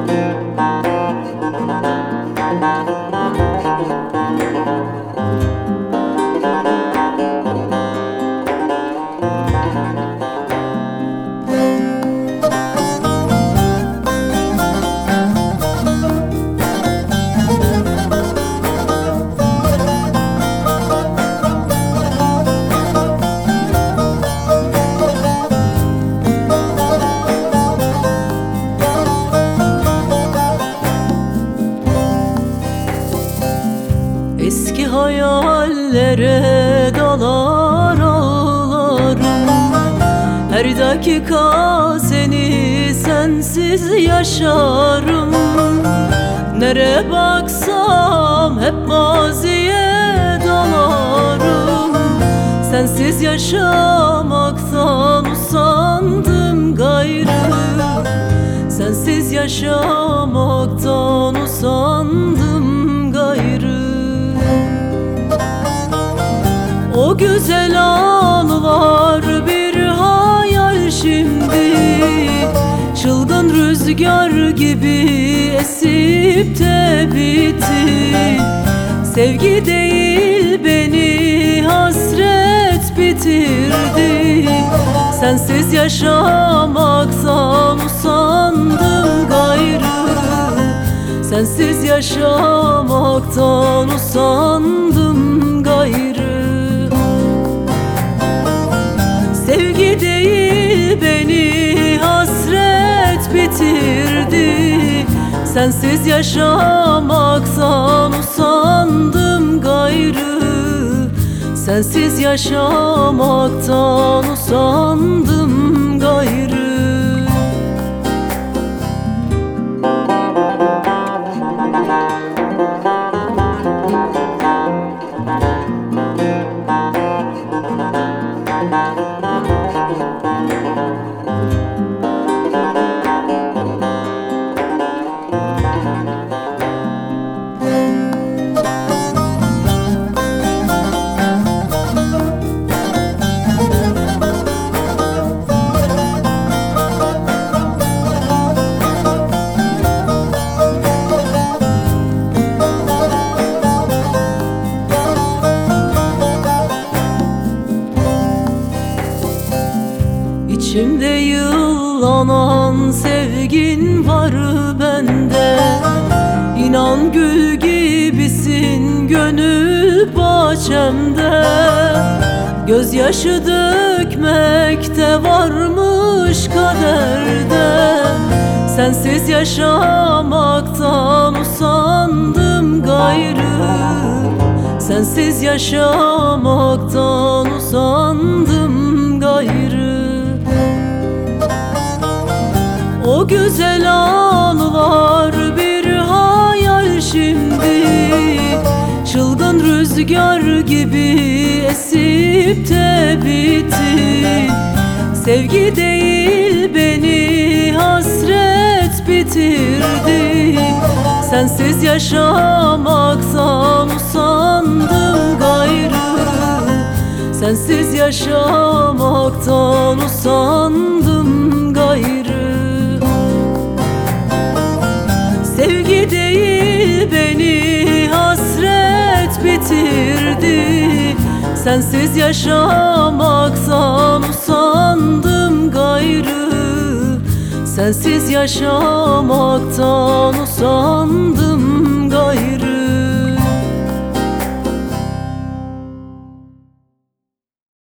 Eski hayallere dalar ağlarım. Her dakika seni sensiz yaşarım. Nereye baksam hep maziye dalarım. Sensiz yaşamaktan usandım gayrı. Sensiz yaşamaktan usandım gayrı. O güzel anılar bir hayal şimdi. Çılgın rüzgar gibi esip de bitti. Sevgi değil beni hasret bitirdi. Sensiz yaşamaktan usandım gayrı. Sensiz yaşamaktan usandım gayrı. Sevgi değil beni hasret bitirdi. Sensiz yaşamaktan usandım gayrı. Sensiz yaşamaktan usandım gayrı. İçimde yıllanan sevgin var bende. İnan gül gibisin gönül bahçemde. Gözyaşı dökmekte varmış kaderde. Sensiz yaşamaktan usandım gayrı. Sensiz yaşamaktan usandım gayrı. O güzel anılar bir hayal şimdi. Çılgın rüzgar gibi esip de bitti. Sevgi değil beni hasret bitirdi. Sensiz yaşamaktan usandım gayrı. Sensiz yaşamaktan usandım gayrı. Sevgi değil beni hasret bitirdi. Sensiz yaşamaktan usandım gayrı. Sensiz yaşamaktan usandım